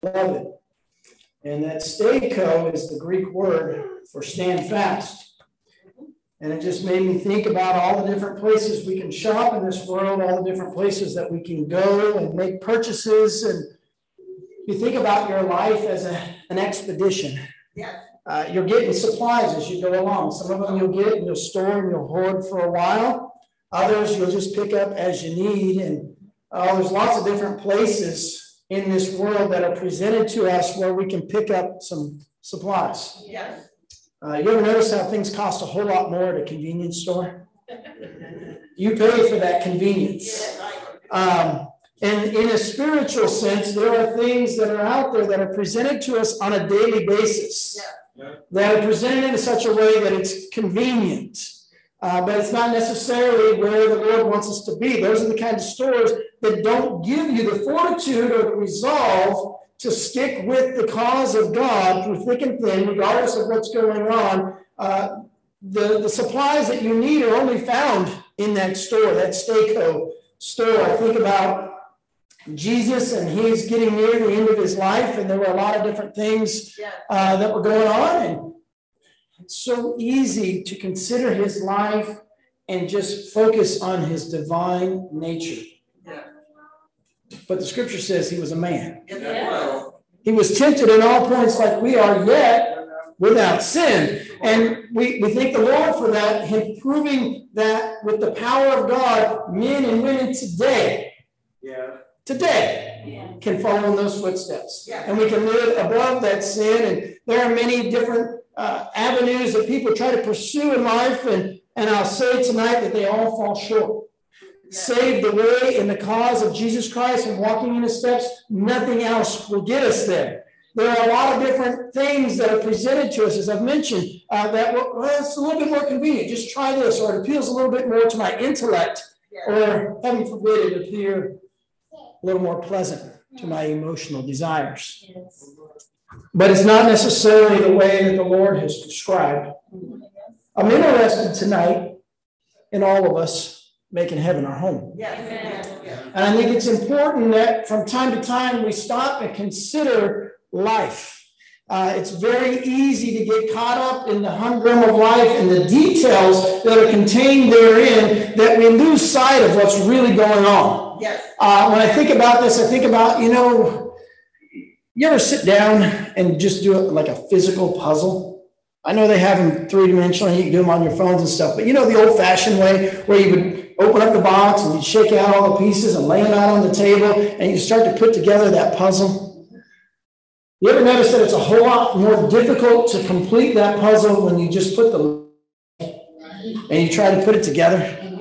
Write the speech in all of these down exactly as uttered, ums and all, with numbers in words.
beloved. And that stako is the Greek word for stand fast. And it just made me think about all the different places we can shop in this world, all the different places that we can go and make purchases. And you think about your life as a, an expedition. Yes. Uh, you're getting supplies as you go along. Some of them you'll get and you'll store and you'll hoard for a while. Others you'll just pick up as you need. And uh, there's lots of different places in this world that are presented to us where we can pick up some supplies. Yes. Uh, you ever notice how things cost a whole lot more at a convenience store? You pay for that convenience. Um, and in a spiritual sense, there are things that are out there that are presented to us on a daily basis. Yeah. That are presented in such a way that it's convenient. Uh, but it's not necessarily where the Lord wants us to be. Those are the kind of stores that don't give you the fortitude or the resolve to stick with the cause of God through thick and thin, regardless of what's going on. Uh, the, the supplies that you need are only found in that store, that stako store. I think about Jesus, and he's getting near the end of his life, and there were a lot of different things uh, that were going on. And it's so easy to consider his life and just focus on his divine nature. But the scripture says he was a man. Yeah. He was tempted in all points like we are, yet without sin. And we, we thank the Lord for that, him proving that with the power of God, men and women today, yeah. today, yeah. can follow in those footsteps. Yeah. And we can live above that sin. And there are many different uh, avenues that people try to pursue in life. And, and I'll say tonight that they all fall short. Save the way in the cause of Jesus Christ and walking in his steps, nothing else will get us there. There are a lot of different things that are presented to us, as I've mentioned, uh, that well, it's a little bit more convenient. Just try this, or it appeals a little bit more to my intellect, or heaven forbid, it appear a little more pleasant to my emotional desires. But it's not necessarily the way that the Lord has prescribed. I'm interested tonight in all of us making heaven our home. Yes. And I think it's important that from time to time we stop and consider life. Uh, it's very easy to get caught up in the humdrum of life and the details that are contained therein that we lose sight of what's really going on. Yes. Uh, when I think about this, I think about, you know, you ever sit down and just do it like a physical puzzle? I know they have them three-dimensional, you can do them on your phones and stuff, but you know the old-fashioned way where you would open up the box and you shake out all the pieces and lay them out on the table and you start to put together that puzzle. You ever notice that it's a whole lot more difficult to complete that puzzle when you just put the and you try to put it together?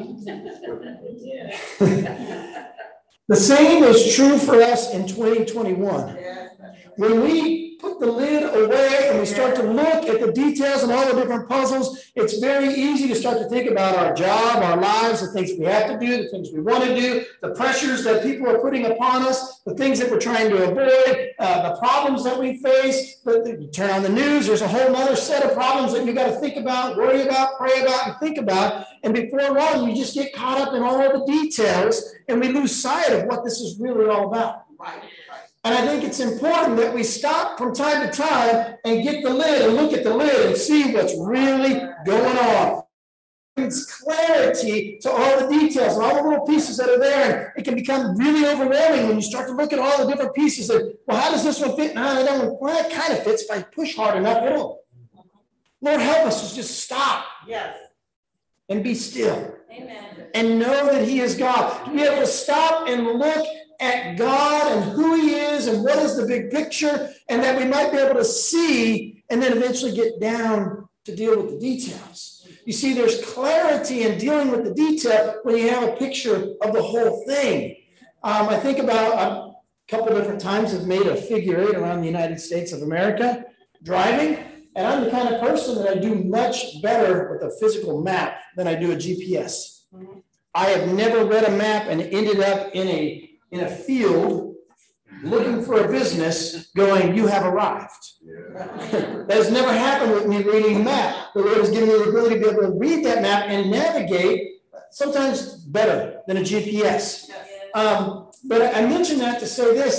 The same is true for us in twenty twenty-one. When we put the lid away and we start to look at the details and all the different puzzles, it's very easy to start to think about our job, our lives, the things we have to do, the things we want to do, the pressures that people are putting upon us, the things that we're trying to avoid, uh, the problems that we face. But you turn on the news, there's a whole other set of problems that you got to think about, worry about, pray about, and think about. And before long, you just get caught up in all the details, and we lose sight of what this is really all about. Right. And I think it's important that we stop from time to time and get the lid and look at the lid and see what's really going on. It's clarity to all the details and all the little pieces that are there. And it can become really overwhelming when you start to look at all the different pieces. Of, well, how does this one fit? No, I don't. Well, it kind of fits if I push hard enough. It'll. Lord, help us to just stop. Yes. And be still. Amen. And know that he is God. To be able to stop and look at God and who he is and what is the big picture, and that we might be able to see and then eventually get down to deal with the details. You see, there's clarity in dealing with the detail when you have a picture of the whole thing. Um, I think about a couple different times I've made a figure eight around the United States of America driving, and I'm the kind of person that I do much better with a physical map than I do a G P S. I have never read a map and ended up in a in a field looking for a business going, you have arrived. Yeah. That has never happened with me reading a map. The Lord has given me the ability to be able to read that map and navigate, sometimes better than a G P S. Um, but I mention that to say this, that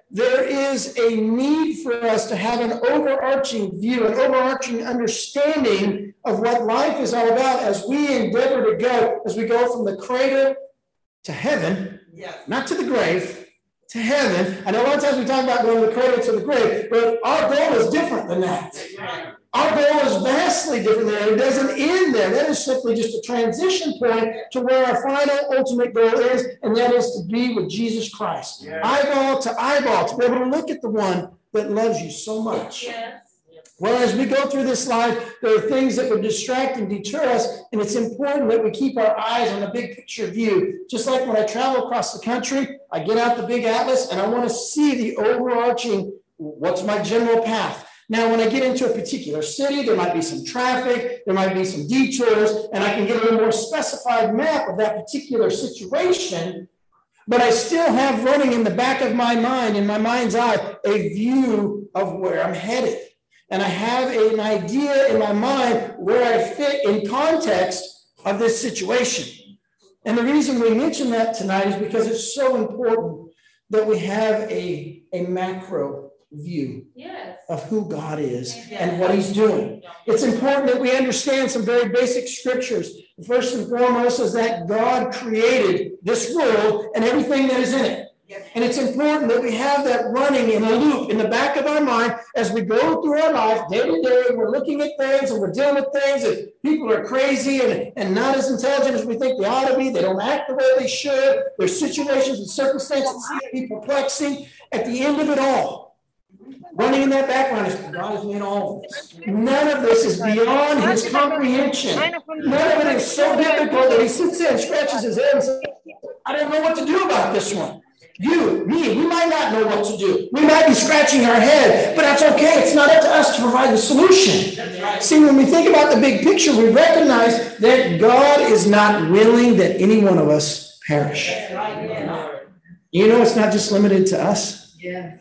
there is a need for us to have an overarching view, an overarching understanding of what life is all about as we endeavor to go, as we go from the cradle to heaven, yes. Not to the grave, to heaven. I know a lot of times we talk about going from the cradle to the grave, but our goal is different than that. Our goal is vastly different than that. It doesn't end there. That is simply just a transition point to where our final ultimate goal is, and that is to be with Jesus Christ. Yes. Eyeball to eyeball, to be able to look at the one that loves you so much. Yes. Well, as we go through this life, there are things that would distract and deter us, and it's important that we keep our eyes on the big picture view. Just like when I travel across the country, I get out the big atlas, and I want to see the overarching, what's my general path? Now, when I get into a particular city, there might be some traffic, there might be some detours, and I can get a little more specified map of that particular situation, but I still have running in the back of my mind, in my mind's eye, a view of where I'm headed. And I have an idea in my mind where I fit in context of this situation. And the reason we mention that tonight is because it's so important that we have a, a macro view yes. of who God is yes. and what he's doing. It's important that we understand some very basic scriptures. First and foremost is that God created this world and everything that is in it. Yes. And it's important that we have that running in a loop in the back of our mind as we go through our life day to day. We're looking at things and we're dealing with things, and people are crazy and, and not as intelligent as we think they ought to be. They don't act the way they should. There's situations and circumstances that seem to be perplexing. At the end of it all, running in that background is God has made all of this. None of this is beyond his comprehension. None of it is so difficult that he sits there and scratches his head and says, I don't know what to do about this one. You, me, we might not know what to do. We might be scratching our head, but that's okay. It's not up to us to provide the solution. Right. See, when we think about the big picture, we recognize that God is not willing that any one of us perish. Right. You know, it's not just limited to us. Yeah.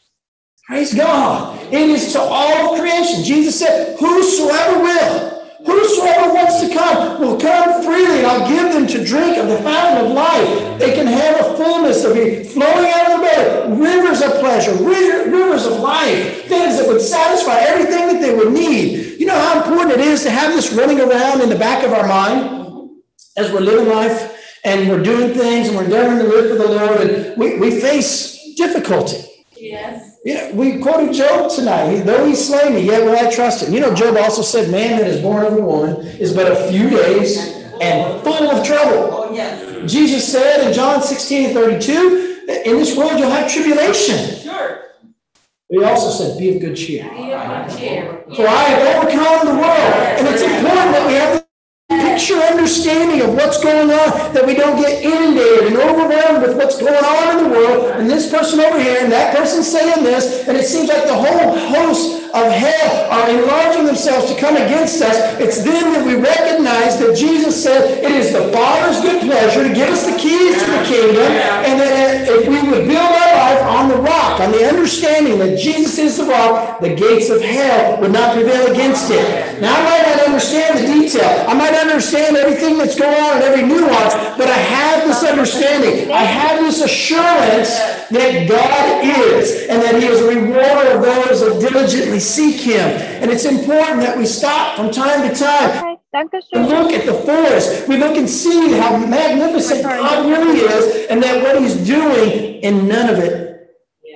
Praise God. It is to all of creation. Jesus said, whosoever will, whosoever wants to come will come freely, and I'll give them to drink of the fountain of life. They can have a fullness of it flowing out of their belly, rivers of pleasure, rivers of life, things that would satisfy everything that they would need. You know how important it is to have this running around in the back of our mind as we're living life and we're doing things and we're endeavoring to live for the Lord, and we, we face difficulty. Yes. Yeah, we quoted Job tonight. Though he slay me, yet will I trust him. You know, Job also said, man that is born of a woman is but a few days and full of trouble. Oh, yes. Jesus said in John sixteen thirty-two, in this world you'll have tribulation. Sure. But he also said, be of good cheer. Be of good cheer. For I have overcome the world. And it's important that we have the picture understanding of what's going on, that we don't get inundated and overwhelmed with what's going on in the world, and this person over here and that person saying this, and it seems like the whole host of hell are enlarging themselves to come against us. It's then that we recognize that Jesus said it is the Father's good pleasure to give us the keys to the kingdom, and that if we would build our life on the rock, on the understanding that Jesus is the rock, the gates of hell would not prevail against it. Now, I might not understand the detail. I might understand everything that's going on and every nuance, but I have this understanding. I have this assurance that God is, and that he is a rewarder of those that diligently seek him. And it's important that we stop from time to time and look at the forest. We look and see how magnificent God really is, and that what he's doing, and none of it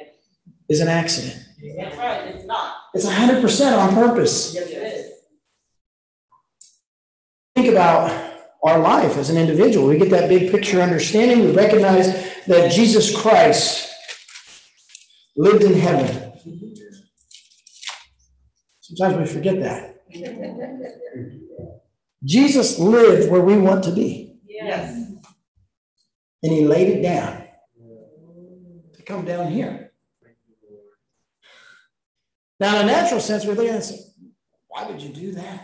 is an accident. That's right, it's not. It's one hundred percent on purpose. Yes, it is. Think about our life as an individual. We get that big picture understanding. We recognize that Jesus Christ lived in heaven. Sometimes we forget that. Jesus lived where we want to be. Yes. And he laid it down to come down here. Now, in a natural sense, we're looking and say, why would you do that?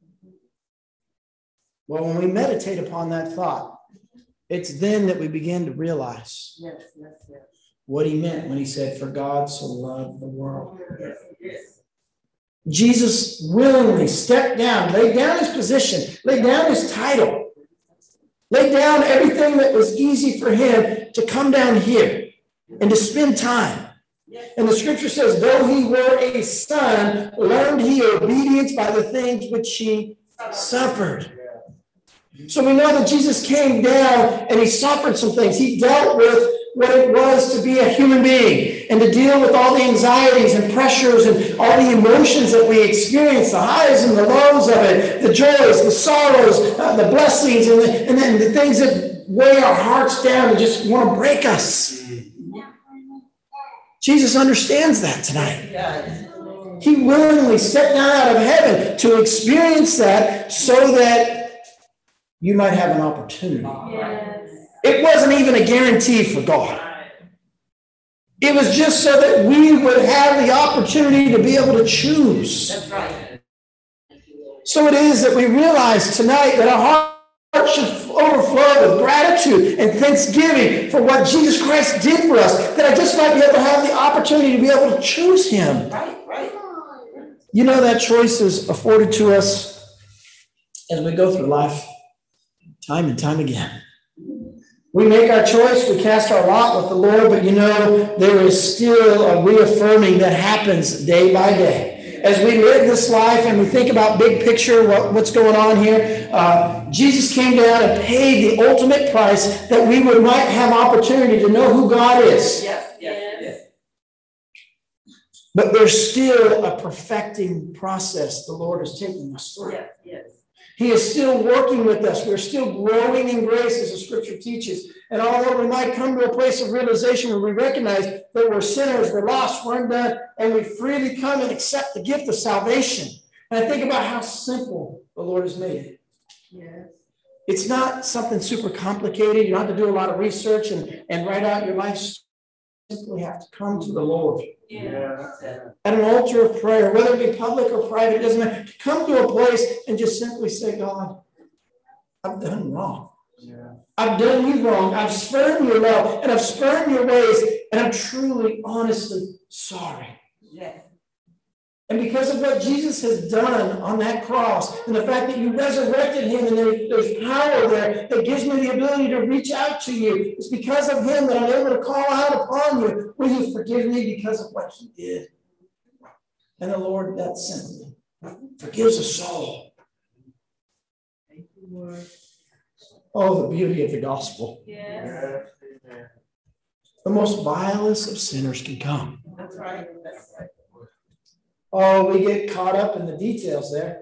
Well, when we meditate upon that thought, it's then that we begin to realize yes, yes, yes. what he meant when he said, for God so loved the world. Yes, yes. Jesus willingly stepped down, laid down his position, laid down his title, laid down everything that was easy for him to come down here and to spend time And the scripture says, though he were a son, learned he obedience by the things which he suffered. So we know that Jesus came down and he suffered some things. He dealt with what it was to be a human being and to deal with all the anxieties and pressures and all the emotions that we experience, the highs and the lows of it, the joys, the sorrows, uh, the blessings, and, the, and then the things that weigh our hearts down and just want to break us. Jesus understands that tonight. He willingly stepped down out of heaven to experience that so that you might have an opportunity. Yes. It wasn't even a guarantee for God. It was just so that we would have the opportunity to be able to choose. That's right. So it is that we realize tonight that our heart should overflow with gratitude and thanksgiving for what Jesus Christ did for us, that I just might be able to have the opportunity to be able to choose him. Right, right. You know, that choice is afforded to us as we go through life. Time and time again. We make our choice, we cast our lot with the Lord, but you know, there is still a reaffirming that happens day by day. As we live this life and we think about big picture, what, what's going on here, uh, Jesus came down and paid the ultimate price that we would might have opportunity to know who God is. Yes, yes, yes. But there's still a perfecting process the Lord is taking us through. Yes, yes. He is still working with us. We're still growing in grace, as the scripture teaches. And although we might come to a place of realization where we recognize that we're sinners, we're lost, we're undone, and we freely come and accept the gift of salvation. And I think about how simple the Lord has made it. Yes. It's not something super complicated. You don't have to do a lot of research and, and write out your life story. You simply have to come to the Lord. Yeah. At an altar of prayer, whether it be public or private, it doesn't matter. Come to a place and just simply say, God, I've done wrong. Yeah. I've done you wrong. I've spurned your love and I've spurned your ways, and I'm truly, honestly sorry. Yeah. And because of what Jesus has done on that cross and the fact that you resurrected him and there, there's power there that gives me the ability to reach out to you, it's because of him that I'm able to call out upon you. Will you forgive me because of what he did? And the Lord, that simply forgives us all. Thank you, Lord. Oh, the beauty of the gospel. Yes. The most vilest of sinners can come. That's right. That's right. Oh, we get caught up in the details there.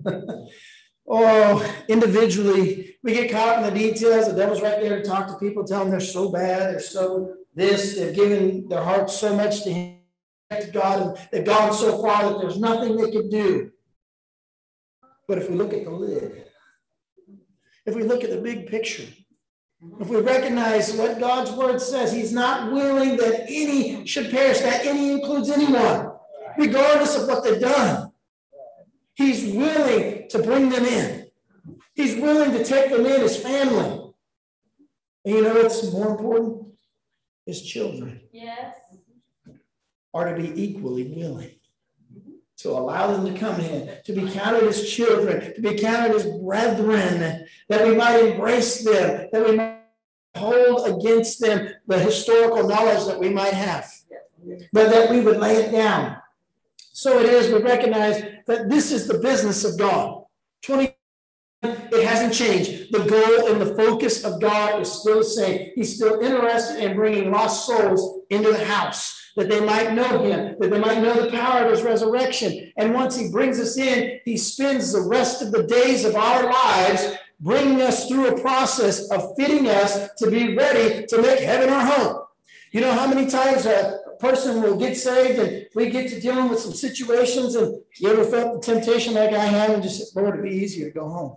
Oh, individually, we get caught up in the details. The devil's right there to talk to people, tell them they're so bad, they're so this, they've given their hearts so much to him, to God, and they've gone so far that there's nothing they can do. But if we look at the lid, if we look at the big picture, if we recognize what God's word says, he's not willing that any should perish, that any includes anyone. Regardless of what they've done, he's willing to bring them in. He's willing to take them in as family. And you know what's more important? His children yes. are to be equally willing to allow them to come in, to be counted as children, to be counted as brethren, that we might embrace them, that we might hold against them the historical knowledge that we might have, but that we would lay it down. So it is, we recognize that this is the business of God. twenty, it hasn't changed. The goal and the focus of God is still the same. He's still interested in bringing lost souls into the house, that they might know him, that they might know the power of his resurrection. And once he brings us in, he spends the rest of the days of our lives bringing us through a process of fitting us to be ready to make heaven our home. You know how many times a person will get saved and we get to dealing with some situations, and you ever felt the temptation like I have and just said, Lord, it'd be easier to go home.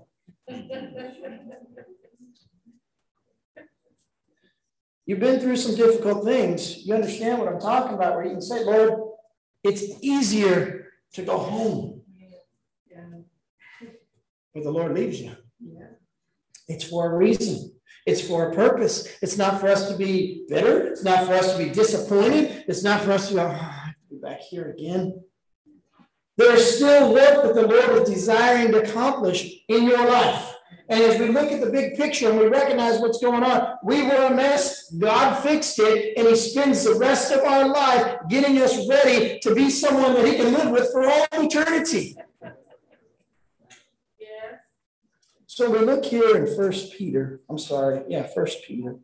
You've been through some difficult things. You understand what I'm talking about, where you can say, Lord, it's easier to go home. Yeah. But the Lord leaves you. Yeah. It's for a reason. It's for a purpose. It's not for us to be bitter. It's not for us to be disappointed. It's not for us to go, oh, I have to be back here again. There's still work that the Lord is desiring to accomplish in your life. And as we look at the big picture and we recognize what's going on, we were a mess, God fixed it, and he spends the rest of our life getting us ready to be someone that he can live with for all eternity. Yeah. So we look here in First Peter. I'm sorry. Yeah, First Peter.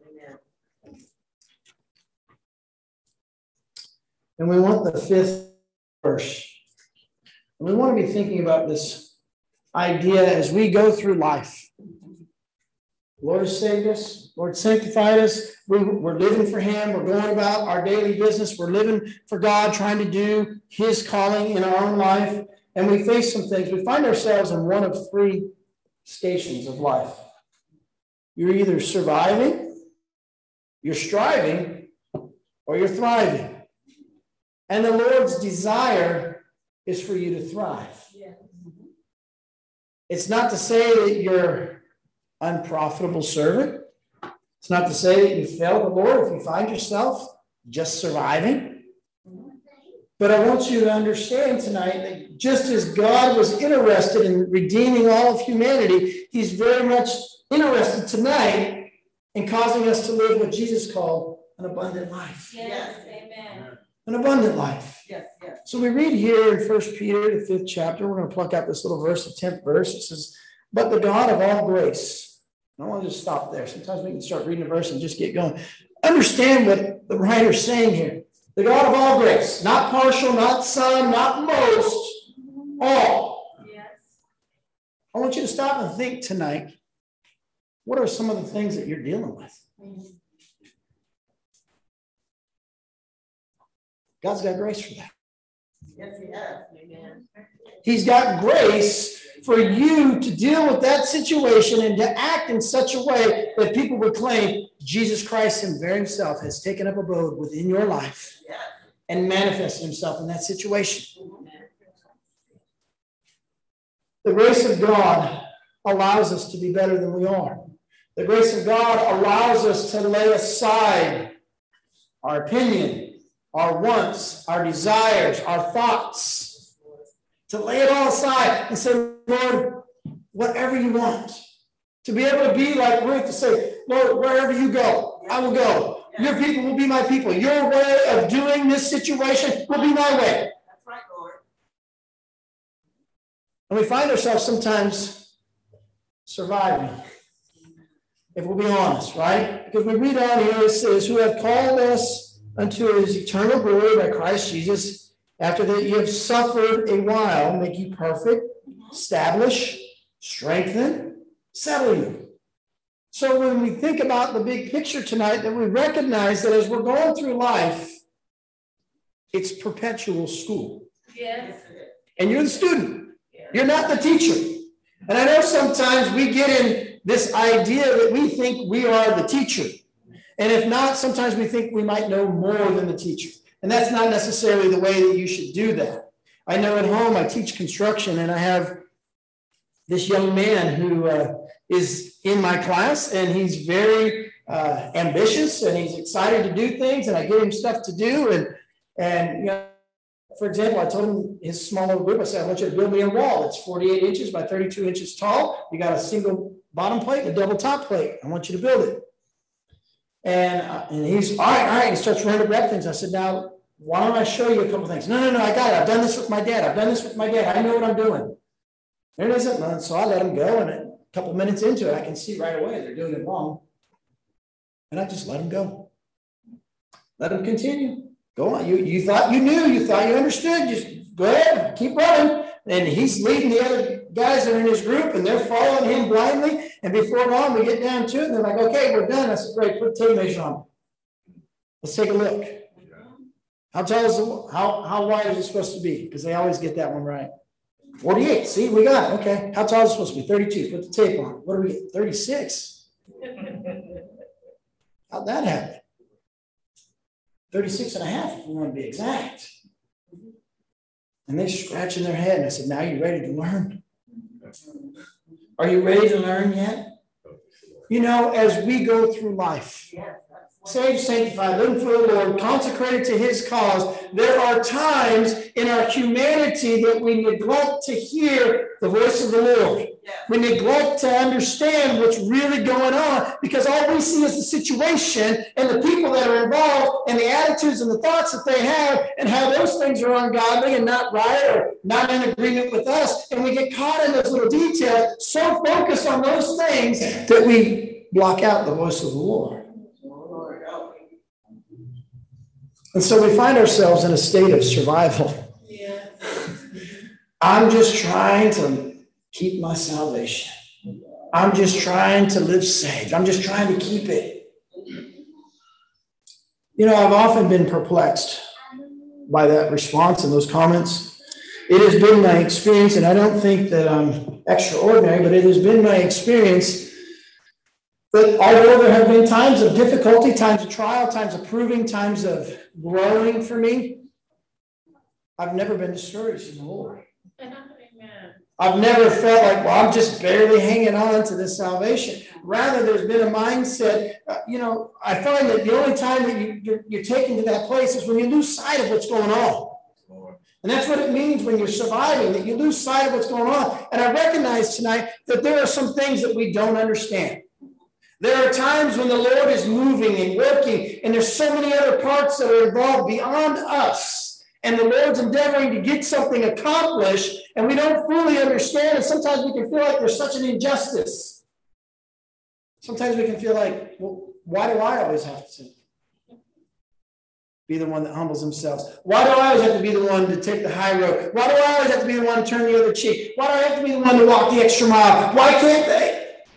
And we want the fifth verse. And we want to be thinking about this idea as we go through life. The Lord has saved us. The Lord sanctified us. We, we're living for him. We're going about our daily business. We're living for God, trying to do his calling in our own life. And we face some things. We find ourselves in one of three stations of life. You're either surviving, you're striving, or you're thriving. And the Lord's desire is for you to thrive. Yeah. It's not to say that you're an unprofitable servant. It's not to say that you failed the Lord if you find yourself just surviving. But I want you to understand tonight that just as God was interested in redeeming all of humanity, he's very much interested tonight in causing us to live what Jesus called an abundant life. Yes, amen. An abundant life. Yes, yes. So we read here in First Peter, the fifth chapter, we're going to pluck out this little verse, the tenth verse. It says, but the God of all grace. I don't want to just stop there. Sometimes we can start reading a verse and just get going. Understand what the writer's saying here. The God of all grace, not partial, not some, not most, all. Yes. I want you to stop and think tonight, what are some of the things that you're dealing with? Mm-hmm. God's got grace for that. Yes, he has. Amen. He's got grace for you to deal with that situation and to act in such a way that people would claim Jesus Christ in very himself has taken up abode within your life and manifested himself in that situation. The grace of God allows us to be better than we are. The grace of God allows us to lay aside our opinion, our wants, our desires, our thoughts, to lay it all aside and say, Lord, whatever you want. To be able to be like Ruth, to say, Lord, wherever you go, I will go. Your people will be my people. Your way of doing this situation will be my way. That's right, Lord. And we find ourselves sometimes surviving, if we'll be honest, right? Because we read on here, it says, who have called us unto his eternal glory by Christ Jesus, after that you have suffered a while, make you perfect, establish, strengthen, settle you. So when we think about the big picture tonight, that we recognize that as we're going through life, it's perpetual school. Yes. And you're the student. You're not the teacher. And I know sometimes we get in this idea that we think we are the teacher. And if not, sometimes we think we might know more than the teacher. And that's not necessarily the way that you should do that. I know at home I teach construction, and I have this young man who uh, is in my class, and he's very uh, ambitious, and he's excited to do things, and I give him stuff to do. And, and you know, for example, I told him his small little group, I said, I want you to build me a wall. It's forty-eight inches by thirty-two inches tall. You got a single bottom plate and a double top plate. I want you to build it. And, uh, and he's, all right, all right. He starts running to grab things. I said, now, why don't I show you a couple things? No, no, no, I got it. I've done this with my dad. I've done this with my dad. I know what I'm doing. There it isn't. So I let him go. And a couple minutes into it, I can see right away they're doing it wrong. And I just let him go. Let him continue. Go on. You, you thought you knew. You thought you understood. Just go ahead. Keep running. And he's leading the other guys that are in his group, and they're following him blindly. And before long, we get down to it, and they're like, okay, we're done. I said, great, put the tape measure on. Let's take a look. How tall is the, how, how wide is it supposed to be? Because they always get that one right. forty-eight. See, we got it. Okay. How tall is it supposed to be? thirty-two. Put the tape on. What do we get? thirty-six. How'd that happen? thirty-six and a half, if we want to be exact. And they're scratching their head. And I said, now you ready to learn? Are you ready to learn yet? You know, as we go through life, saved, sanctified, living for the Lord, consecrated to his cause, there are times in our humanity that we neglect to hear the voice of the Lord. We neglect to understand what's really going on because all we see is the situation and the people that are involved and the attitudes and the thoughts that they have and how those things are ungodly and not right or not in agreement with us. And we get caught in those little details, so focused on those things that we block out the voice of the Lord. And so we find ourselves in a state of survival. Yeah. I'm just trying to keep my salvation. I'm just trying to live saved. I'm just trying to keep it. You know, I've often been perplexed by that response and those comments. It has been my experience, and I don't think that I'm extraordinary, but it has been my experience that although there have been times of difficulty, times of trial, times of proving, times of growing for me, I've never been discouraged in the Lord. Amen. I've never felt like, well, I'm just barely hanging on to this salvation. Rather, there's been a mindset, uh, you know, I find that the only time that you, you're, you're taken to that place is when you lose sight of what's going on. And that's what it means when you're surviving, that you lose sight of what's going on. And I recognize tonight that there are some things that we don't understand. There are times when the Lord is moving and working, and there's so many other parts that are involved beyond us. And the Lord's endeavoring to get something accomplished, and we don't fully understand. And sometimes we can feel like there's such an injustice. Sometimes we can feel like, well, why do I always have to be the one that humbles himself? Why do I always have to be the one to take the high road? Why do I always have to be the one to turn the other cheek? Why do I have to be the one to walk the extra mile? Why can't they?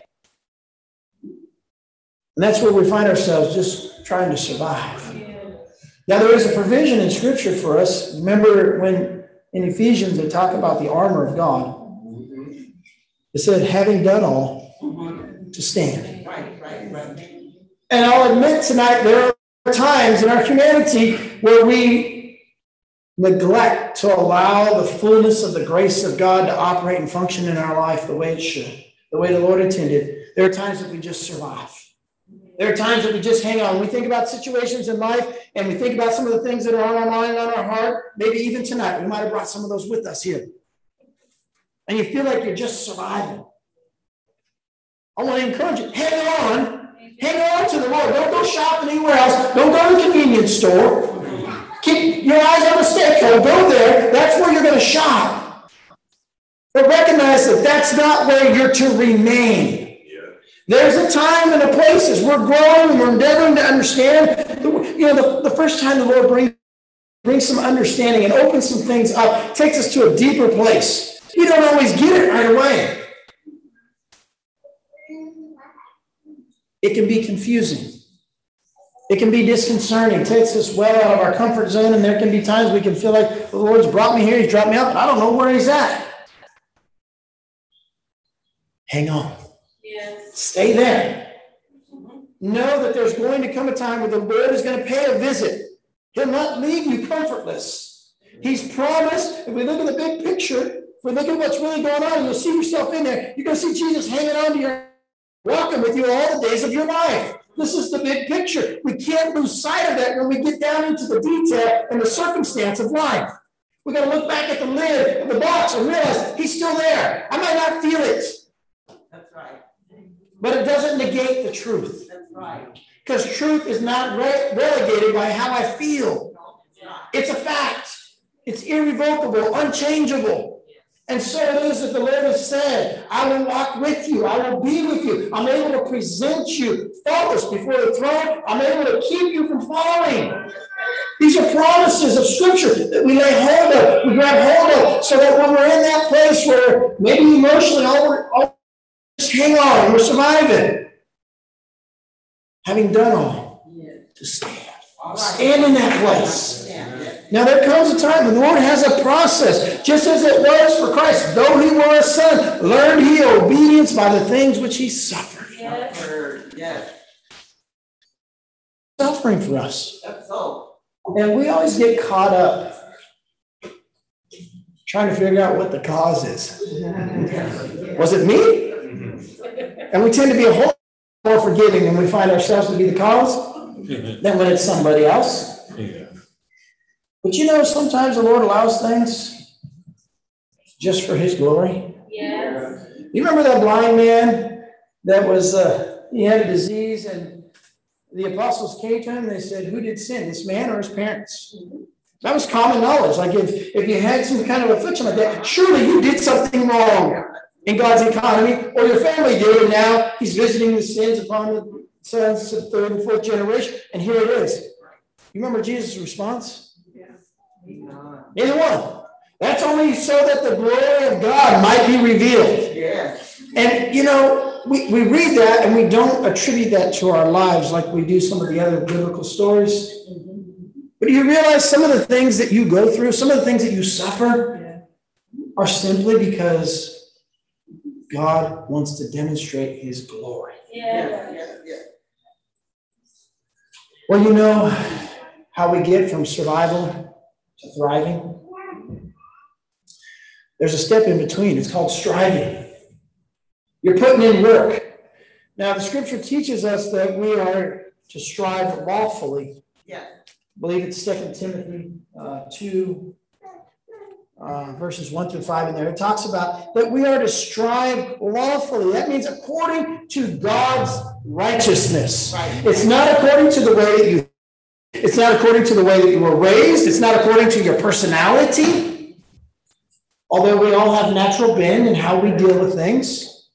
And that's where we find ourselves, just trying to survive. Now, there is a provision in Scripture for us. Remember when in Ephesians they talk about the armor of God. It said, having done all, to stand. Right, right, right. And I'll admit tonight, there are times in our humanity where we neglect to allow the fullness of the grace of God to operate and function in our life the way it should, the way the Lord intended. There are times that we just survive. There are times that we just hang on. We think about situations in life, and we think about some of the things that are on our mind and on our heart. Maybe even tonight, we might have brought some of those with us here. And you feel like you're just surviving. I want to encourage you, hang on. Hang on to the Lord. Don't go shopping anywhere else. Don't go to the convenience store. Keep your eyes on the staircase. Go there. That's where you're going to shop. But recognize that that's not where you're to remain. There's a time and a place as we're growing and we're endeavoring to understand. You know, the, the first time the Lord brings, brings some understanding and opens some things up, takes us to a deeper place. You don't always get it right away. It can be confusing. It can be disconcerting. It takes us well out of our comfort zone, and there can be times we can feel like the Lord's brought me here, he's dropped me out, but I don't know where he's at. Hang on. Yes. Stay there. Know that there's going to come a time where the Lord is going to pay a visit. He'll not leave you comfortless. He's promised, if we look at the big picture, if we look at what's really going on, and you'll see yourself in there, you're going to see Jesus hanging on to your, walking with you all the days of your life. This is the big picture. We can't lose sight of that when we get down into the detail and the circumstance of life. We got to look back at the lid of the box and realize he's still there. I might not feel it. That's right. But it doesn't negate the truth. That's right. Because truth is not re- relegated by how I feel. No, it's not. It's a fact. It's irrevocable, unchangeable. And so it is that the Lord has said, I will walk with you. I will be with you. I'm able to present you faultless before the throne. I'm able to keep you from falling. These are promises of Scripture that we lay hold of, we grab hold of, so that when we're in that place where maybe emotionally all we're, all just hang on, we're surviving. Having done all, to stand. Stand in that place. Now there comes a time when the Lord has a process, just as it was for Christ. Though he were a son, learned he obedience by the things which he suffered. Yes. Yes. Suffering for us. That's so. And we always get caught up trying to figure out what the cause is. Was it me? And we tend to be a whole lot more forgiving when we find ourselves to be the cause. than when it's somebody else. Yeah. But you know, sometimes the Lord allows things just for his glory. Yes. You remember that blind man that was, uh, he had a disease, and the apostles came to him and they said, who did sin, this man or his parents? That was common knowledge. Like if, if you had some kind of affliction like that, surely you did something wrong in God's economy, or your family did, and now he's visiting the sins upon the sons of third and fourth generation, and here it is. You remember Jesus' response? Yeah. Neither one. That's only so that the glory of God might be revealed. Yes. And, you know, we, we read that and we don't attribute that to our lives like we do some of the other biblical stories. But do you realize some of the things that you go through, some of the things that you suffer yeah. are simply because God wants to demonstrate his glory. Yeah. Yeah. Yeah. Well, you know how we get from survival to thriving? There's a step in between. It's called striving. You're putting in work. Now, the scripture teaches us that we are to strive lawfully. Yeah. I believe it's Second Timothy uh, two, uh, verses one through five in there. It talks about that we are to strive lawfully. That means according to God's righteousness. Right. It's not according to the way that you, it's not according to the way that you were raised. It's not according to your personality. Although we all have natural bend in how we deal with things.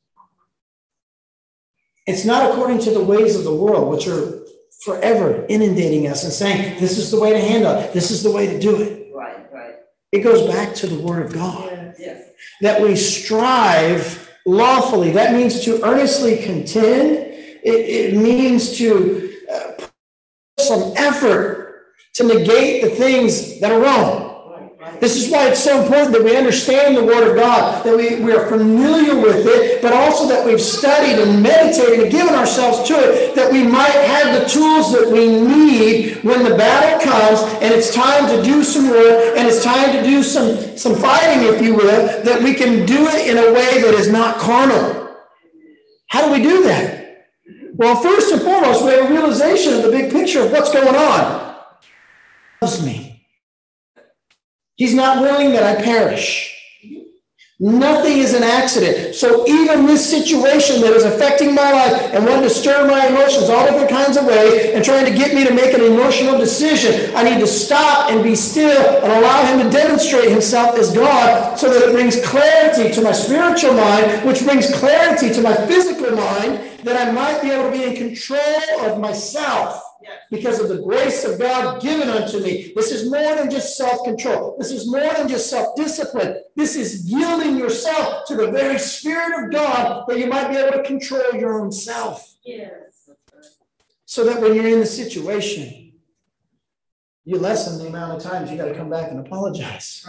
It's not according to the ways of the world, which are forever inundating us and saying, this is the way to handle it. This is the way to do it. Right, right. It goes back to the word of God. Yes. That we strive lawfully. That means to earnestly contend. It, it means to uh, put some effort to negate the things that are wrong. This is why it's so important that we understand the Word of God, that we, we are familiar with it, but also that we've studied and meditated and given ourselves to it, that we might have the tools that we need when the battle comes and it's time to do some work and it's time to do some, some fighting, if you will, that we can do it in a way that is not carnal. How do we do that? Well, first and foremost, we have a realization of the big picture of what's going on. He loves me. He's not willing that I perish. Nothing is an accident. So even this situation that is affecting my life and wanting to stir my emotions all different kinds of ways and trying to get me to make an emotional decision, I need to stop and be still and allow him to demonstrate himself as God so that it brings clarity to my spiritual mind, which brings clarity to my physical mind, that I might be able to be in control of myself. Because of the grace of God given unto me. This is more than just self-control. This is more than just self-discipline. This is yielding yourself to the very Spirit of God that you might be able to control your own self. Yes. So that when you're in the situation, you lessen the amount of times you got to come back and apologize.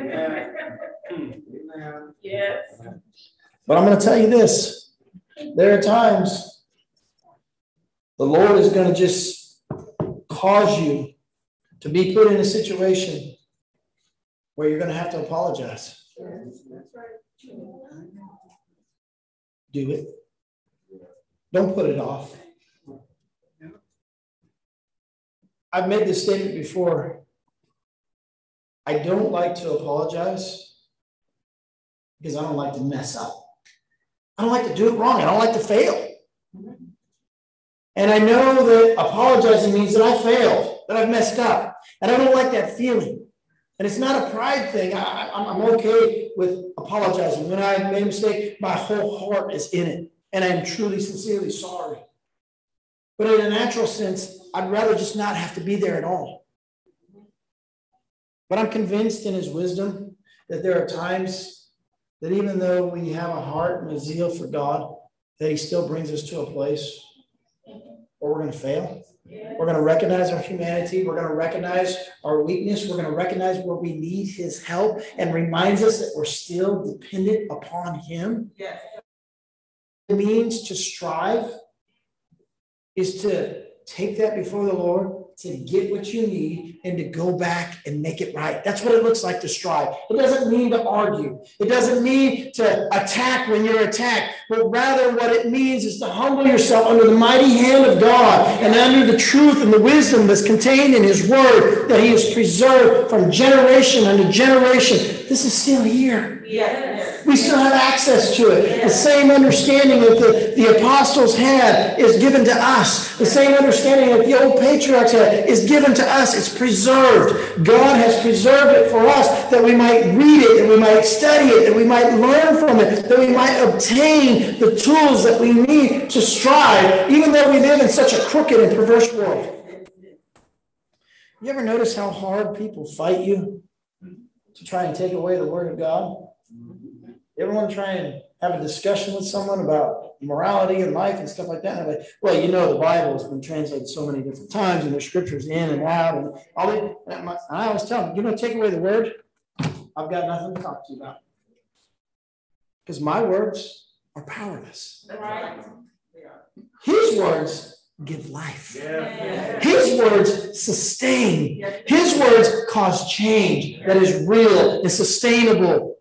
Yes. But I'm going to tell you this. There are times the Lord is going to just cause you to be put in a situation where you're going to have to apologize. Do it. Don't put it off. I've made this statement before. I don't like to apologize because I don't like to mess up. I don't like to do it wrong. I don't like to fail. And I know that apologizing means that I failed, that I've messed up. And I don't like that feeling. And it's not a pride thing. I, I'm okay with apologizing. When I made a mistake, my whole heart is in it. And I'm truly, sincerely sorry. But in a natural sense, I'd rather just not have to be there at all. But I'm convinced in his wisdom that there are times that even though we have a heart and a zeal for God, that he still brings us to a place or we're going to fail. We're going to recognize our humanity. We're going to recognize our weakness. We're going to recognize where we need his help and reminds us that we're still dependent upon him. Yes. It means to strive is to take that before the Lord, to get what you need, and to go back and make it right. That's what it looks like to strive. It doesn't mean to argue. It doesn't mean to attack when you're attacked, but rather what it means is to humble yourself under the mighty hand of God and under the truth and the wisdom that's contained in his word that he has preserved from generation unto generation. This is still here. Yes. We still have access to it. The same understanding that the, the apostles had is given to us. The same understanding that the old patriarchs had is given to us. It's preserved. God has preserved it for us that we might read it, that we might study it, that we might learn from it, that we might obtain the tools that we need to strive, even though we live in such a crooked and perverse world. You ever notice how hard people fight you to try and take away the word of God? You ever want to try and have a discussion with someone about morality and life and stuff like that? And they're like, well, you know, the Bible has been translated so many different times, and there's scriptures in and out, and all that. And I always tell them, you know, take away the word, I've got nothing to talk to you about, because my words are powerless. Right. His words give life. Yeah. His words sustain. His words cause change that is real and sustainable.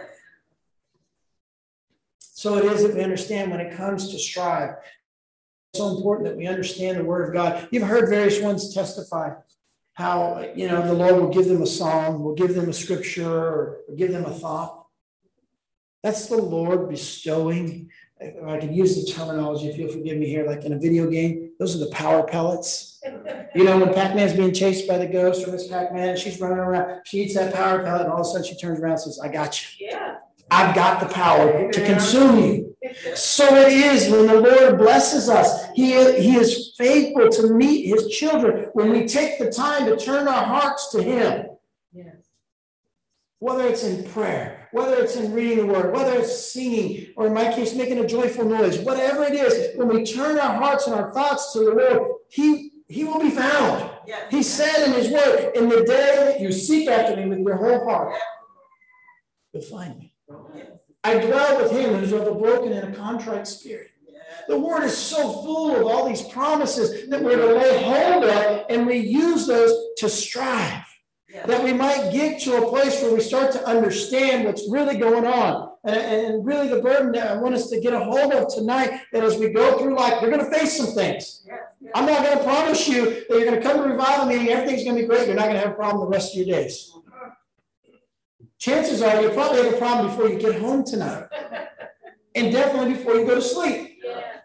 So it is that we understand when it comes to strive. It's so important that we understand the word of God. You've heard various ones testify how, you know, the Lord will give them a song, will give them a scripture, or, or give them a thought. That's the Lord bestowing. If I could use the terminology, if you'll forgive me here, like in a video game, those are the power pellets. You know, when Pac-Man's being chased by the ghost or Miss Pac-Man, and she's running around, she eats that power pellet, and all of a sudden she turns around and says, I got you. Yeah. I've got the power to consume you. So it is when the Lord blesses us. He, he is faithful to meet his children when we take the time to turn our hearts to him. Yes. Whether it's in prayer, whether it's in reading the word, whether it's singing, or in my case, making a joyful noise, whatever it is, when we turn our hearts and our thoughts to the Lord, he, he will be found. Yes. He said in his word, in the day that you seek after me with your whole heart, you'll find me. I dwell with him who's of a broken and a contrite spirit. The word is so full of all these promises that we're to lay hold of, and we use those to strive. Yeah. That we might get to a place where we start to understand what's really going on. And, and really the burden that I want us to get a hold of tonight, that as we go through life, we're going to face some things. Yeah. Yeah. I'm not going to promise you that you're going to come to a revival meeting, everything's going to be great, you're not going to have a problem the rest of your days. Chances are you'll probably have a problem before you get home tonight. And definitely before you go to sleep. Yes.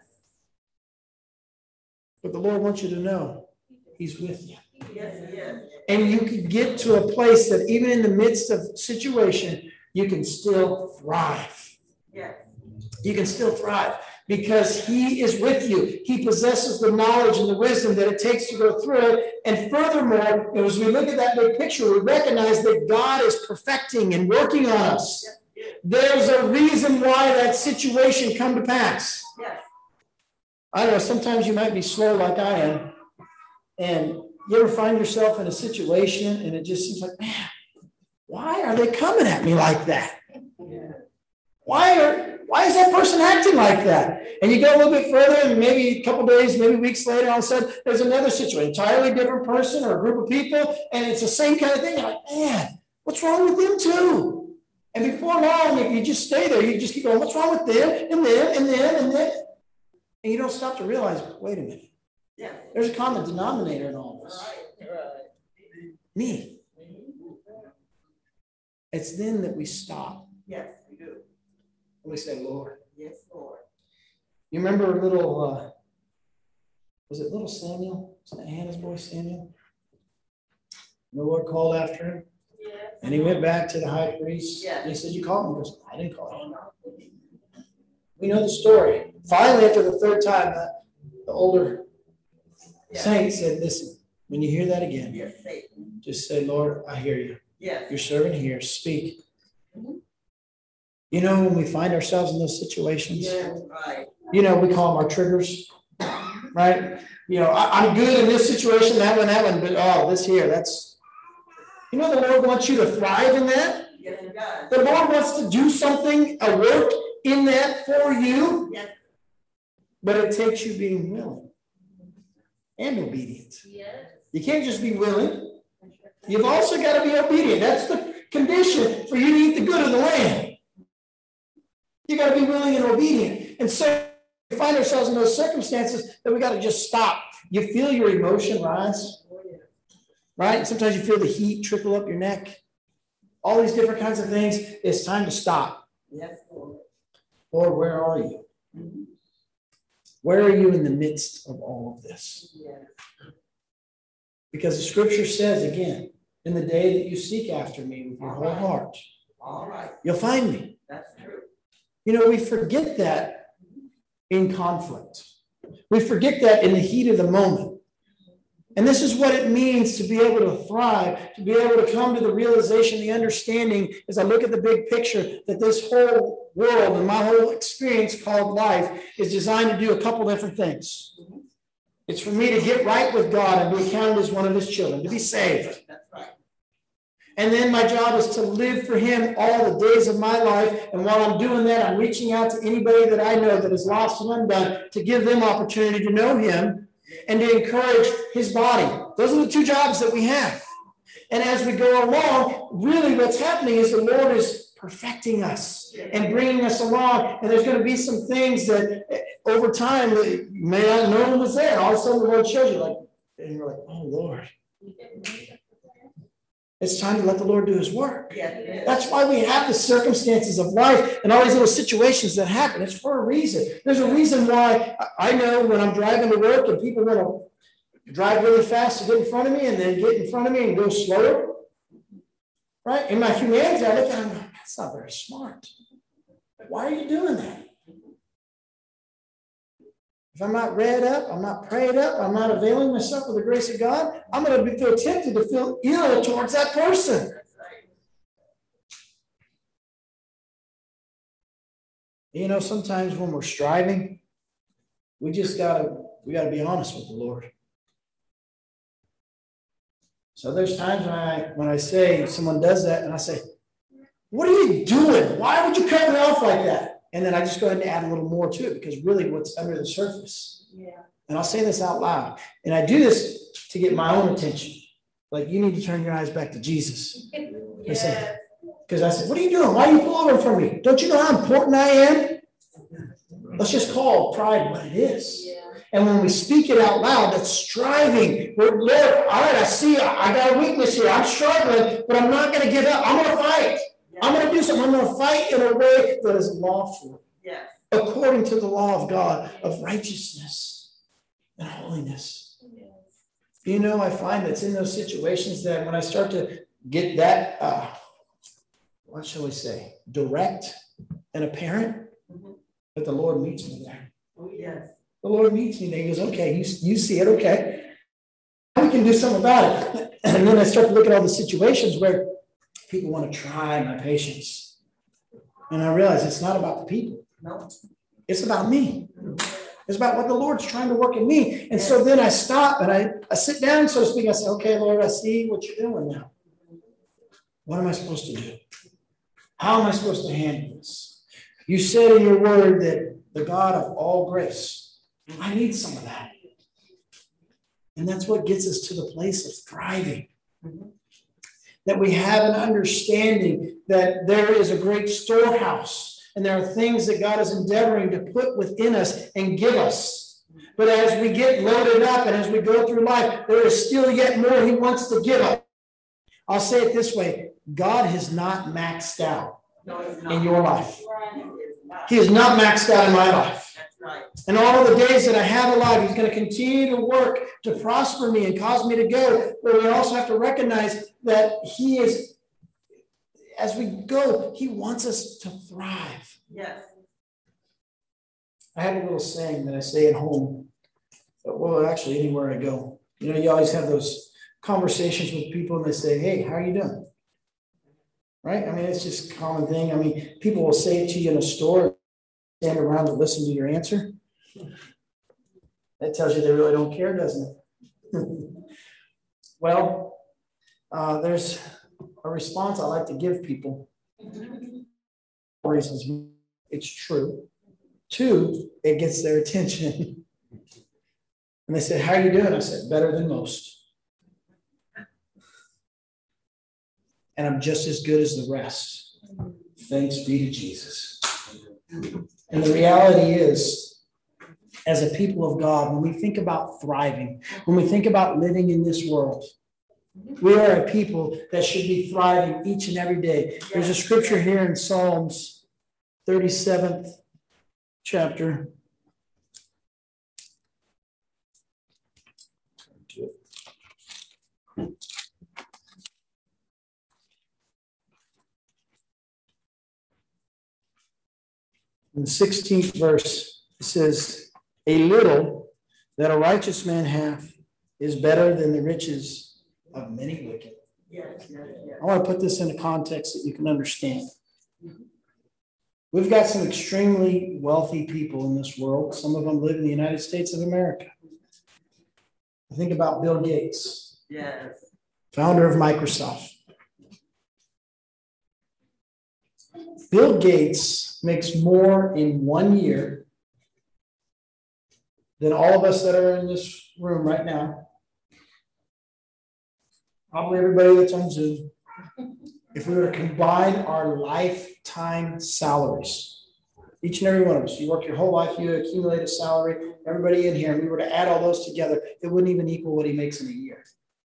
But the Lord wants you to know he's with you. Yes, yes. And you can get to a place that even in the midst of situation, you can still thrive. Yes. You can still thrive because he is with you. He possesses the knowledge and the wisdom that it takes to go through it. And furthermore, as we look at that big picture, we recognize that God is perfecting and working on us. Yes. There's a reason why that situation come to pass. Yes. I don't know, sometimes you might be slow like I am. And you ever find yourself in a situation and it just seems like, man, why are they coming at me like that? Yeah. Why are why is that person acting like that? And you go a little bit further, and maybe a couple days, maybe weeks later, all of a sudden, there's another situation, entirely different person or a group of people, and it's the same kind of thing. You're like, man, what's wrong with them too? And before long, if you just stay there, you just keep going, what's wrong with them, and them, and them, and them? And you don't stop to realize, wait a minute. Yeah. There's a common denominator in all this. Right. Right. Me. It's then that we stop. Yes, we do. And we say, Lord. Yes, Lord. You remember little, uh, was it little Samuel? Was that Hannah's boy, Samuel? The Lord called after him. Yes. And he went back to the high priest. Yes. And he said, you called him? He goes, I didn't call him. We know the story. Finally, after the third time, the, the older yes. saint said, listen, when you hear that again, yes. just say, Lord, I hear you. Yes. Your servant here, speak. Mm-hmm. You know, when we find ourselves in those situations, yes. right. you know, we call them our triggers, right? You know, I, I'm good in this situation, that one, that one, but oh, this here, that's, you know, the Lord wants you to thrive in that. Yes, it does. The Lord wants to do something, a work in that for you. Yes. But it takes you being willing and obedient. Yes. You can't just be willing You've also got to be obedient. That's the condition for you to eat the good of the land. You got to be willing and obedient. And so we find ourselves in those circumstances that we got to just stop. You feel your emotion rise, right? Sometimes you feel the heat trickle up your neck. All these different kinds of things. It's time to stop. Yes, Lord. Lord, where are you? Where are you in the midst of all of this? Yes. Because the scripture says, again, in the day that you seek after me with your whole heart, All right. you'll find me. That's true. You know, we forget that in conflict. We forget that in the heat of the moment. And this is what it means to be able to thrive, to be able to come to the realization, the understanding, as I look at the big picture, that this whole world and my whole experience called life is designed to do a couple different things. It's for me to get right with God and be counted as one of his children, to be saved. That's right. And then my job is to live for him all the days of my life. And while I'm doing that, I'm reaching out to anybody that I know that is lost and undone to give them opportunity to know him and to encourage his body. Those are the two jobs that we have. And as we go along, really what's happening is the Lord is perfecting us and bringing us along. And there's going to be some things that over time that you may not know was there. And all of a sudden the Lord shows you, like, and you're like, oh, Lord. It's time to let the Lord do his work. Yes, That's why we have the circumstances of life and all these little situations that happen. It's for a reason. There's a reason why I know when I'm driving to work and people want to drive really fast to get in front of me and then get in front of me and go slower. Right? In my humanity, I look at them and go, that's not very smart. Why are you doing that? If I'm not read up, I'm not prayed up, I'm not availing myself with the grace of God, I'm going to feel tempted to feel ill towards that person. You know, sometimes when we're striving, we just gotta we gotta be honest with the Lord. So there's times when I when I say someone does that and I say, what are you doing? Why would you cut me off like that? And then I just go ahead and add a little more to it because really what's under the surface. Yeah. And I'll say this out loud. And I do this to get my own attention. Like, you need to turn your eyes back to Jesus. I say, because I said, what are you doing? Why are you pulling over from me? Don't you know how important I am? Let's just call pride what it is. Yeah. And when we speak it out loud, that's striving. We're, Lord, all right, I see, I got a weakness here. I'm struggling, but I'm not going to give up. I'm going to fight. I'm going to do something. I'm going to fight in a way that is lawful. Yes. According to the law of God, of righteousness and holiness. Yes. You know, I find that's in those situations that when I start to get that, uh, what shall we say, direct and apparent, mm-hmm. that the Lord meets me there. Oh, yes. The Lord meets me there. He goes, okay, you, you see it, okay. We can do something about it. And then I start to look at all the situations where people want to try my patience. And I realize it's not about the people. No. It's about me. It's about what the Lord's trying to work in me. And so then I stop and I, I sit down, so to speak. I say, okay, Lord, I see what you're doing now. What am I supposed to do? How am I supposed to handle this? You said in your word that the God of all grace, I need some of that. And that's what gets us to the place of thriving. Mm-hmm. That we have an understanding that there is a great storehouse and there are things that God is endeavoring to put within us and give us. But as we get loaded up and as we go through life, there is still yet more he wants to give us. I'll say it this way. God has not maxed out no, in your life. He is not maxed out in my life. Right. And all of the days that I have alive, he's going to continue to work to prosper me and cause me to go. But we also have to recognize that he is, as we go, he wants us to thrive. Yes. I have a little saying that I say at home, but well, actually anywhere I go. You know, you always have those conversations with people and they say, hey, how are you doing? Right? I mean, it's just a common thing. I mean, people will say it to you in a store, stand around to listen to your answer. That tells you they really don't care, doesn't it? Well, uh, there's a response I like to give people. Reasons it's true. Two, it gets their attention. And they said, how are you doing? I said, better than most. and I'm just as good as the rest. Thanks be to Jesus. And the reality is, as a people of God, when we think about thriving, when we think about living in this world, we are a people that should be thriving each and every day. There's a scripture here in Psalms thirty-seventh chapter. In the sixteenth verse, it says, a little that a righteous man hath is better than the riches of many wicked. Yes, yes, yes. I want to put this in a context that you can understand. We've got some extremely wealthy people in this world. Some of them live in the United States of America. I think about Bill Gates, Yes. founder of Microsoft. Bill Gates makes more in one year than all of us that are in this room right now. Probably everybody that's on Zoom. If we were to combine our lifetime salaries, each and every one of us, you work your whole life, you accumulate a salary, everybody in here, and we were to add all those together, it wouldn't even equal what he makes in a year.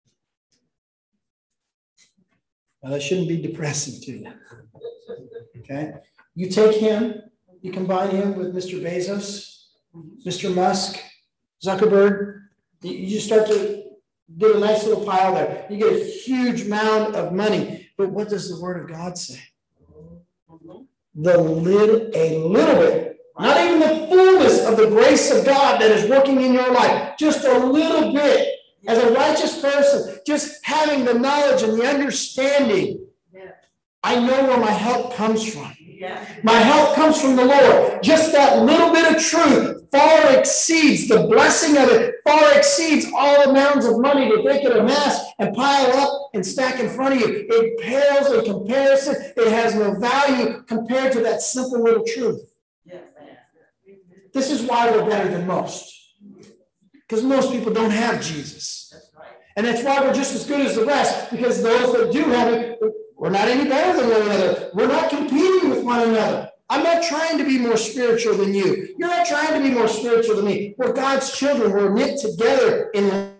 Now, that shouldn't be depressing to you. Okay? You take him, you combine him with Mister Bezos, Mister Musk, Zuckerberg, you, you just start to get a nice little pile there. You get a huge mound of money. But what does the Word of God say? The little, a little bit, not even the fullness of the grace of God that is working in your life, just a little bit. As a righteous person, just having the knowledge and the understanding, I know where my help comes from. My help comes from the Lord. Just that little bit of truth far exceeds the blessing of it, far exceeds all amounts of money that they could amass and pile up and stack in front of you. It pales in comparison. It has no value compared to that simple little truth. This is why we're better than most. Because most people don't have Jesus. And that's why we're just as good as the rest, because those that do have it, we're not any better than one another. We're not competing with one another. I'm not trying to be more spiritual than you. You're not trying to be more spiritual than me. We're God's children. We're knit together in love.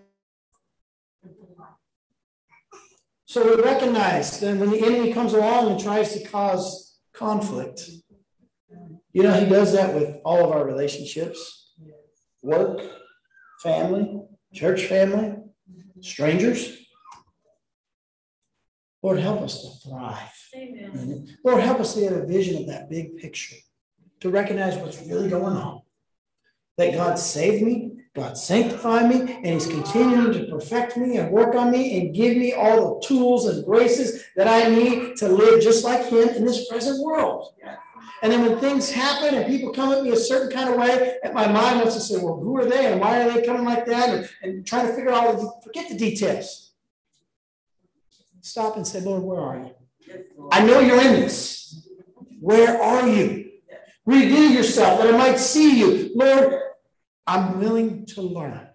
So we recognize that when the enemy comes along and tries to cause conflict, you know, he does that with all of our relationships, work, family, church family, strangers. Lord, help us to thrive. Amen. Lord, help us to get a vision of that big picture, to recognize what's really going on. That God saved me, God sanctified me, and he's continuing to perfect me and work on me and give me all the tools and graces that I need to live just like him in this present world. And then when things happen and people come at me a certain kind of way, and my mind wants to say, well, who are they and why are they coming like that? And, and trying to figure out, forget the details. Stop and say, Lord, where are you? I know you're in this. Where are you? Reveal yourself that I might see you. Lord, I'm willing to learn.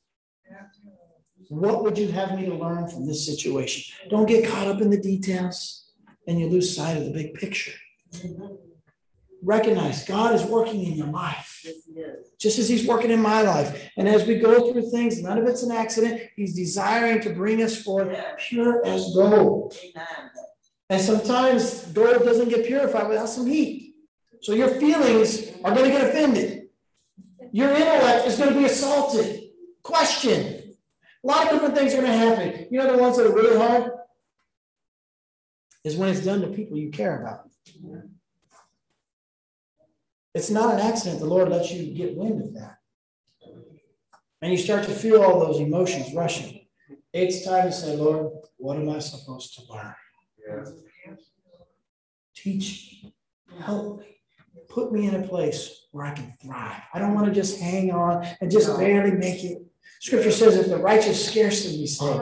What would you have me to learn from this situation? Don't get caught up in the details and you lose sight of the big picture. Recognize God is working in your life, just as he's working in my life. And as we go through things, none of it's an accident. He's desiring to bring us forth pure as gold. And sometimes gold doesn't get purified without some heat. So your feelings are going to get offended. Your intellect is going to be assaulted, questioned. A lot of different things are going to happen. You know the ones that are really hard? Is when it's done to people you care about. It's not an accident the Lord lets you get wind of that. And you start to feel all those emotions rushing. It's time to say, Lord, what am I supposed to learn? Yes. Teach me. Help me. Put me in a place where I can thrive. I don't want to just hang on and just barely make it. Scripture says if the righteous scarcely be saved.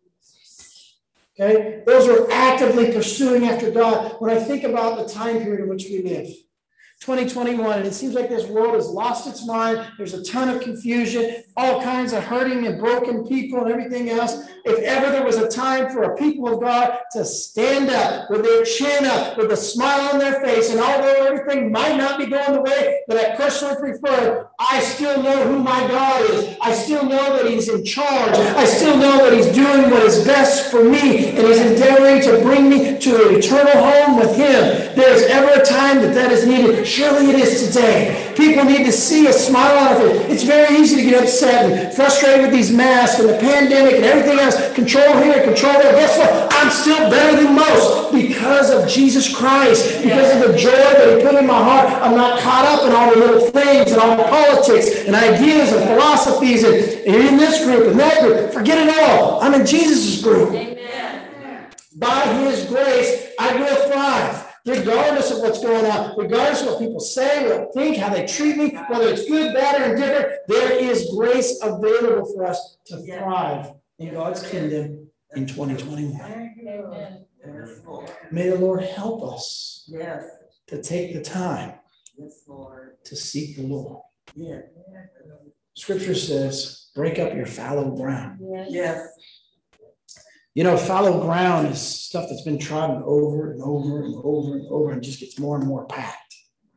Okay? Those who are actively pursuing after God. When I think about the time period in which we live, twenty twenty-one, and it seems like this world has lost its mind. There's a ton of confusion, all kinds of hurting and broken people and everything else. If ever there was a time for a people of God to stand up with their chin up, with a smile on their face, and although everything might not be going the way that I personally prefer, I still know who my God is. I still know that he's in charge. I still know that he's doing what is best for me, and he's endeavoring to bring me to an eternal home with him. There's ever a time that that is needed. Surely it is today. People need to see a smile on their face. It's very easy to get upset and frustrated with these masks and the pandemic and everything else. Control here, control there. Guess what? I'm still better than most because of Jesus Christ, because of the joy that he put in my heart. I'm not caught up in all the little things and all the politics and ideas and philosophies and, and in this group and that group. Forget it all. I'm in Jesus' group. Amen. By his grace, I will thrive. Regardless of what's going on, regardless of what people say, what they think, how they treat me, whether it's good, bad, or indifferent, there is grace available for us to thrive in God's kingdom in twenty twenty-one. May the Lord help us Yes. to take the time Yes, Lord. to seek the Lord. Yeah. Scripture says, break up your fallow ground. Yes. You know, fallow ground is stuff that's been trodden over and over and over and over and just gets more and more packed.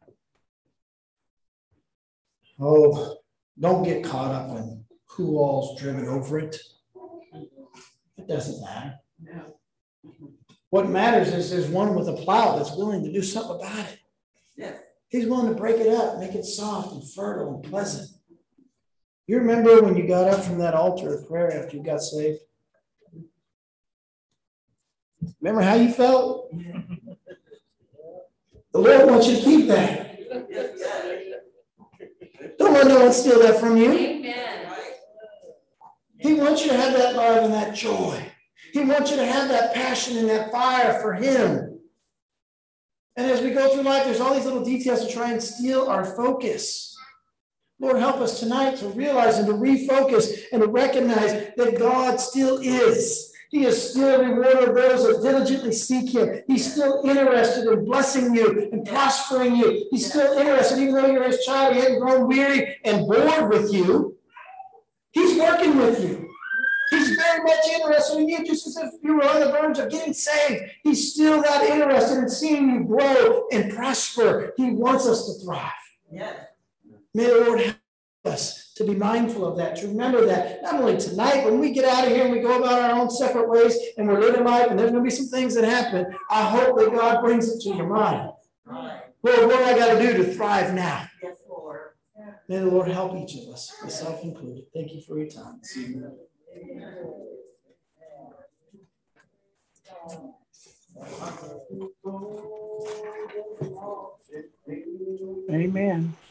Oh, don't get caught up in who all's driven over it. It doesn't matter. No. What matters is there's one with a plow that's willing to do something about it. Yes. He's willing to break it up, make it soft and fertile and pleasant. You remember when you got up from that altar of prayer after you got saved? Remember how you felt? The Lord wants you to keep that. Don't let no one steal that from you. Amen. He wants you to have that love and that joy. He wants you to have that passion and that fire for him. And as we go through life, there's all these little details to try and steal our focus. Lord, help us tonight to realize and to refocus and to recognize that God still is. He is still a rewarder of those that diligently seek him. He's still interested in blessing you and prospering you. He's still interested, even though you're his child, he hasn't grown weary and bored with you. He's working with you. He's very much interested in you, just as if you were on the verge of getting saved. He's still that interested in seeing you grow and prosper. He wants us to thrive. Yes. May the Lord help us to be mindful of that, to remember that not only tonight, when we get out of here and we go about our own separate ways and we're living life and there's going to be some things that happen, I hope that God brings it to your mind. Right. Lord, what do I got to do to thrive now? Yes, Lord. Yeah. May the Lord help each of us, myself included. Thank you for your time this evening. Amen.